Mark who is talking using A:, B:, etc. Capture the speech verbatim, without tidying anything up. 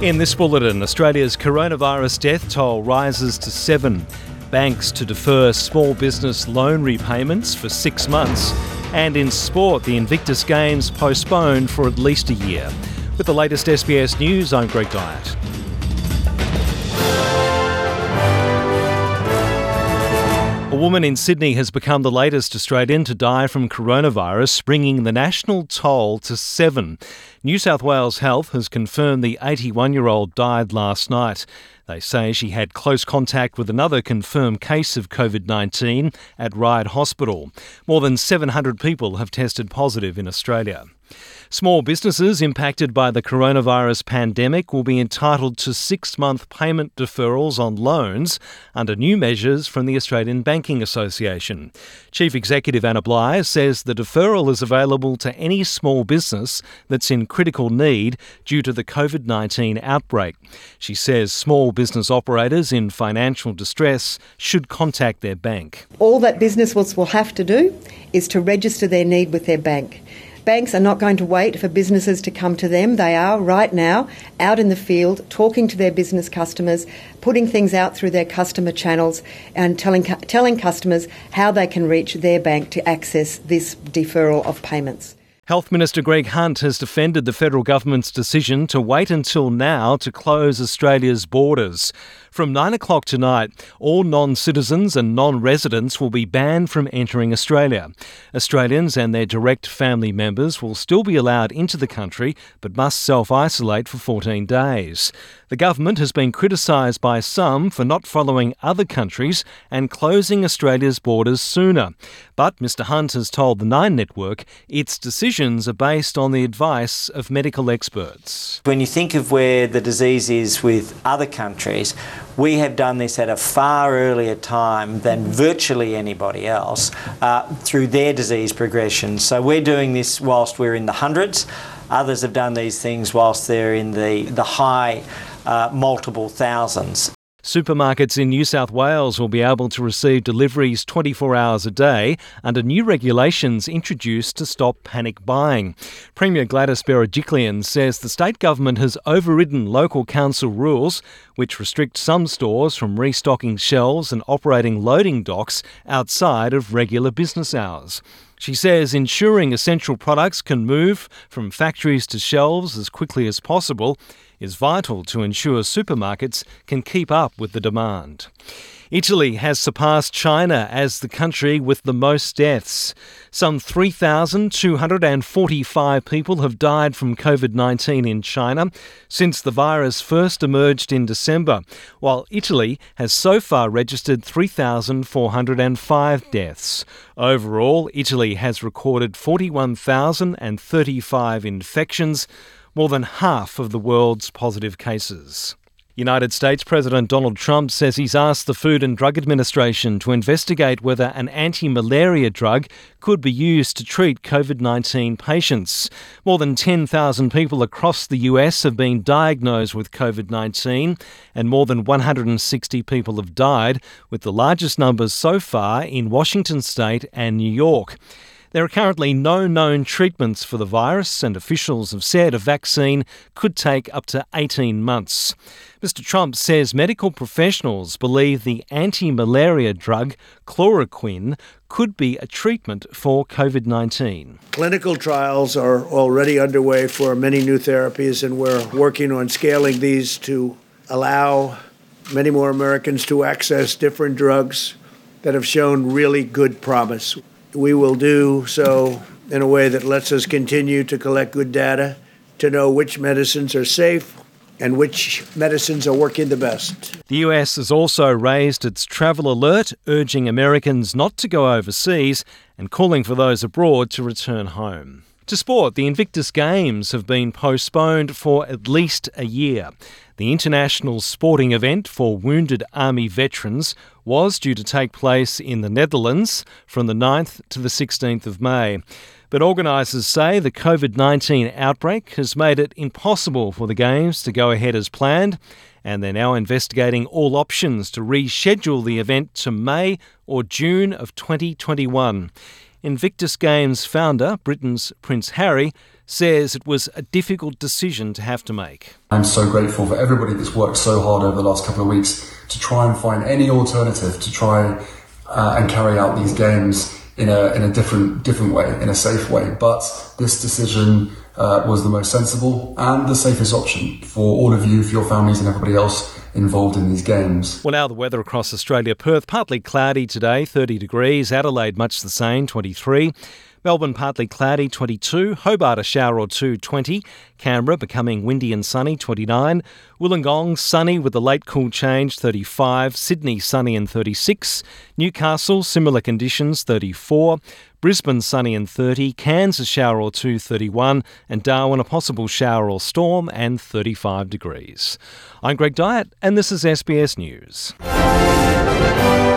A: In this bulletin, Australia's coronavirus death toll rises to seven. Banks to defer small business loan repayments for six months. And in sport, the Invictus Games postponed for at least a year. With the latest S B S News, I'm Greg Dyatt. A woman in Sydney has become the latest Australian to die from coronavirus, bringing the national toll to seven. New South Wales Health has confirmed the eighty-one-year-old died last night. They say she had close contact with another confirmed case of covid nineteen at Ryde Hospital. More than seven hundred people have tested positive in Australia. Small businesses impacted by the coronavirus pandemic will be entitled to six-month payment deferrals on loans under new measures from the Australian Banking Association. Chief Executive Anna Bligh says the deferral is available to any small business that's in critical need due to the covid nineteen outbreak. She says small business operators in financial distress should contact their bank.
B: All that businesses will have to do is to register their need with their bank. Banks are not going to wait for businesses to come to them. They are right now out in the field talking to their business customers, putting things out through their customer channels and telling telling customers how they can reach their bank to access this deferral of payments.
A: Health Minister Greg Hunt has defended the federal government's decision to wait until now to close Australia's borders. From nine o'clock tonight, all non-citizens and non-residents will be banned from entering Australia. Australians and their direct family members will still be allowed into the country but must self-isolate for fourteen days. The government has been criticised by some for not following other countries and closing Australia's borders sooner. But Mr Hunt has told the Nine Network its decisions are based on the advice of medical experts.
C: When you think of where the disease is with other countries, we have done this at a far earlier time than virtually anybody else uh, through their disease progression. So we're doing this whilst we're in the hundreds. Others have done these things whilst they're in the, the high uh, multiple thousands.
A: Supermarkets in New South Wales will be able to receive deliveries twenty-four hours a day under new regulations introduced to stop panic buying. Premier Gladys Berejiklian says the state government has overridden local council rules which restrict some stores from restocking shelves and operating loading docks outside of regular business hours. She says ensuring essential products can move from factories to shelves as quickly as possible is vital to ensure supermarkets can keep up with the demand. Italy has surpassed China as the country with the most deaths. Some three thousand two hundred forty-five people have died from covid nineteen in China since the virus first emerged in December, while Italy has so far registered three thousand four hundred five deaths. Overall, Italy has recorded forty-one thousand thirty-five infections, more than half of the world's positive cases. United States President Donald Trump says he's asked the Food and Drug Administration to investigate whether an anti-malaria drug could be used to treat covid nineteen patients. More than ten thousand people across the U S have been diagnosed with covid nineteen and more than one hundred sixty people have died, with the largest numbers so far in Washington state and New York. There are currently no known treatments for the virus, and officials have said a vaccine could take up to eighteen months. Mister Trump says medical professionals believe the anti-malaria drug chloroquine could be a treatment for covid nineteen.
D: Clinical trials are already underway for many new therapies, and we're working on scaling these to allow many more Americans to access different drugs that have shown really good promise. We will do so in a way that lets us continue to collect good data to know which medicines are safe and which medicines are working the best.
A: The U S has also raised its travel alert, urging Americans not to go overseas and calling for those abroad to return home. To sport, the Invictus Games have been postponed for at least a year. The international sporting event for wounded Army veterans was due to take place in the Netherlands from the ninth to the sixteenth of May. But organisers say the covid nineteen outbreak has made it impossible for the Games to go ahead as planned, and they're now investigating all options to reschedule the event to May or June of twenty twenty-one. Invictus Games founder, Britain's Prince Harry, says it was a difficult decision to have to make.
E: I'm so grateful for everybody that's worked so hard over the last couple of weeks to try and find any alternative to try uh, and carry out these games in a in a different different way, in a safe way. But this decision uh, was the most sensible and the safest option for all of you, for your families and everybody else involved in these games.
A: Well, now the weather across Australia. Perth, partly cloudy today, thirty degrees. Adelaide, much the same, twenty-three. Melbourne, partly cloudy, twenty-two. Hobart, a shower or two, twenty. Canberra, becoming windy and sunny, twenty-nine. Wollongong, sunny with a late cool change, thirty-five. Sydney, sunny and thirty-six. Newcastle, similar conditions, thirty-four. Brisbane, sunny and thirty. Cairns, a shower or two, thirty-one. And Darwin, a possible shower or storm, and thirty-five degrees. I'm Greg Dyett, and this is S B S News.